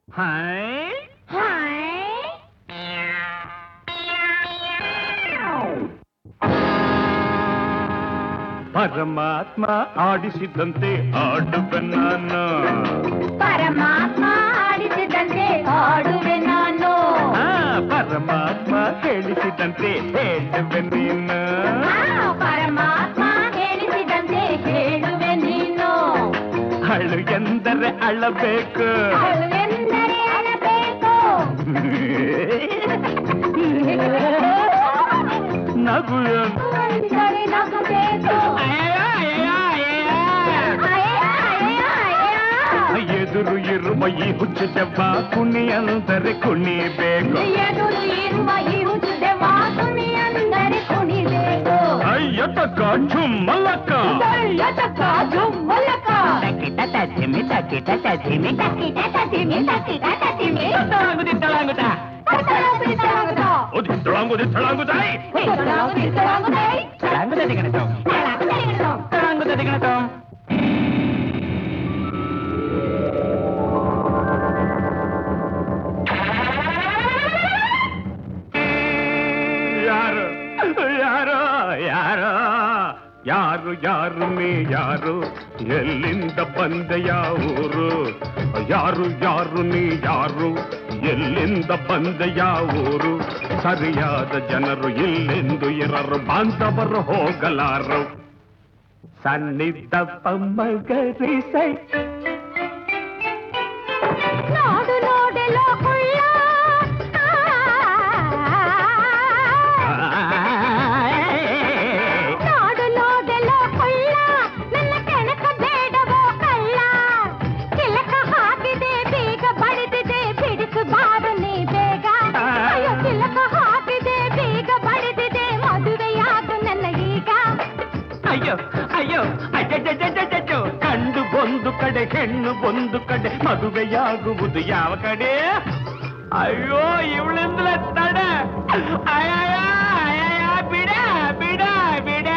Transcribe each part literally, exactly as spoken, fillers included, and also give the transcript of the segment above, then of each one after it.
Hi ಪರಮಾತ್ಮ ಆಡಿಸಿದಂತೆ ಆಡುವೆ ನಾನು. ಪರಮಾತ್ಮ ಆಡಿಸಿದಂತೆ ಆಡುವೆ ನಾನು. ಪರಮಾತ್ಮ ಹೇಳಿಸಿದಂತೆ ಹೇಳುವೆ ನೀನು. ಪರಮಾತ್ಮ ಹೇಳಿಸಿದಂತೆ ಹೇಳುವೆ ನೀನು. ಅಳು ಎಂದರೆ ಅಳಬೇಕು, ಅಳು ಎಂದರೆ ಅಳಬೇಕು. ನಗು ಎಂದರೆ ನಗಬೇಕು. ಎದುರು ಇರುವ ಈ ಹುಚ್ಚದೆವ್ವ ಕುಣಿ ಅಂದರೆ ಕುಣಿಬೇಕು. ಎದುರು ಇರುವ ಈ ಹುಚ್ಚದೆವ್ವ ಕುಣಿ ಅಂದರೆ ಕುಣಿಬೇಕು. ಅಯ್ಯ ತಕ್ಕ ಝುಮ್ಮಲಕ್ಕ, ಅಯ್ಯ ತಕ್ಕ ಝುಮ್ಮಲಕ್ಕ. ತಕ್ಕಿಟ ತಜ್ಜಿಮಿ ತಕ್ಕಿಟ ತಜ್ಜಿಮಿ ತಕ್ಕಿಟ ತಜ್ಜಿಮಿ ತಕ್ಕಿಟ ತಜ್ಜಿಮಿ. ತಳಂಗುದಿ ತಳಂಗುದ ತಳಂಗುದಿ ತಳಂಗುದ ಓದಿ ತಳಂಗುದಿ ತಳಂಗುದಾಯ್ ತಳಂಗುದಿ ತಳಂಗುದಾಯ್ ತಳಂಗುದ ದಿಗಣತೋ ತಳಂಗುದ ದಿಗಣತೋ ತಳಂಗುದ ದಿಗಣತೋ. ಯಾರು ಯಾರೋ ಯಾರೋ ಯಾರು ಯಾರು ನೀ ಯಾರು, ಎಲ್ಲಿಂದ ಬಂದೆ ಯಾವೂರು? ಯಾರು ಯಾರು ನೀ ಯಾರು, ಎಲ್ಲಿಂದ ಬಂದೆ ಯಾವೂರು? ಸರಿಯಾದ ಜನರು ಇಲ್ಲೆಂದು ಇರರು, ಬಾಂಧವರು ಹೋಗಲಾರು. ಸನ್ನಿಧಪ್ಪ ಮಗರಿಸೈ ನೋಡು ನೋಡಲು ಕುಳ್ಳ ನೋಡು ನೋಡಲು ಕುಳ್ಳ, ನನ್ನ ಕೆಣಕ ಬೇಡವೋ ಕಳ್ಳ. ಕಿಲಕ ಹಾಕಿದೆ ಬೀಗ ಬಡಿದಿದೆ, ಬಿಡಿಸು ಬಾರು ನೀ ಬೇಗ. ಅಯ್ಯೋ ಕಿಲಕ ಹಾಕಿದೆ ಬೀಗ ಬಡಿದಿದೆ, ಮದುವೆಯಾಗು ನನ್ನ ಈಗ. ಅಯ್ಯೋ ಅಯ್ಯೋ ಅಜ್ಜೋ, ಕಂಡು ಒಂದು ಕಡೆ ಹೆಣ್ಣು ಒಂದು ಕಡೆ, ಮದುವೆಯಾಗುವುದು ಯಾವ ಕಡೆ? ಅಯ್ಯೋ ಇವಳಿಂದಲೇ ತಡೆ. ಅಯ್ಯ ಅಯ್ಯ ಬಿಡ ಬಿಡ ಬಿಡ.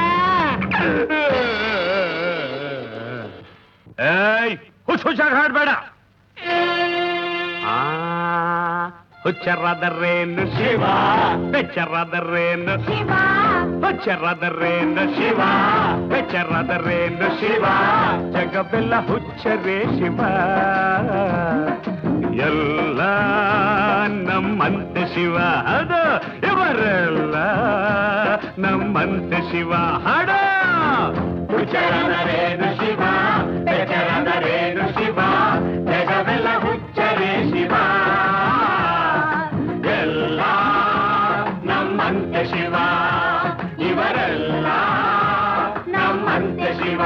ಏಯ್ ಹುಚ್ಚ ಹುಚ್ಚಾಗಿ ಹಾಡ್ಬೇಡ. ಆ ಹುಚ್ಚರಾದರೇನು ಶಿವ, ಬೆಚ್ಚರಾದರೇನು ಶಿವ, ಹುಚ್ಚರಾದರೇನು ಶಿವ, ಬೆಚ್ಚರಾದರೇನು ಶಿವ. ಜಗವೆಲ್ಲ ಹುಚ್ಚರೇ ಶಿವ, ಎಲ್ಲ ನಮ್ಮಂತೆ ಶಿವ. ಅದು ಇವರೆಲ್ಲ ನಮ್ಮಂತೆ ಶಿವ. ಹಾಡ ಹುಚ್ಚರಾದರೇನು ಶಿವ, ಬೆಚ್ಚರಾದರೇನು ಶಿವ. ಜಗವೆಲ್ಲ ಹುಚ್ಚರೇ ಶಿವ, ಎಲ್ಲ ನಮ್ಮಂತೆ ಶಿವ. ಇವರೆಲ್ಲ ನಮ್ಮಂತೆ ಶಿವ.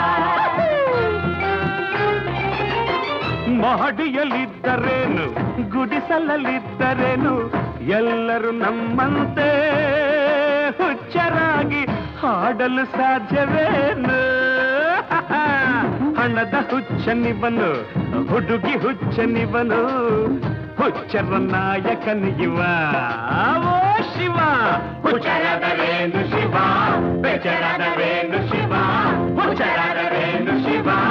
ಮಹಡಿಯಲ್ಲಿದ್ದರೇನು ಗುಡಿಸಲಲ್ಲಿದ್ದರೇನು, ಎಲ್ಲರೂ ನಮ್ಮಂತೆ ಹುಚ್ಚರಾಗಿ ಹಾಡಲು ಸಾಧ್ಯವೇನು? ಹಣದ ಹುಚ್ಚನಿವನು, ಹುಡುಗಿ ಹುಚ್ಚನಿವನು, ಹುಚ್ಚರ ನಾಯಕನಿಗಿವ. ಓ ಶಿವ, ಹುಚ್ಚರಾದರೇನು ಶಿವ, ಬೆಚ್ಚರಾದರೇನು ಶಿವ, ಹುಚ್ಚರಾದರೇನು ಶಿವ.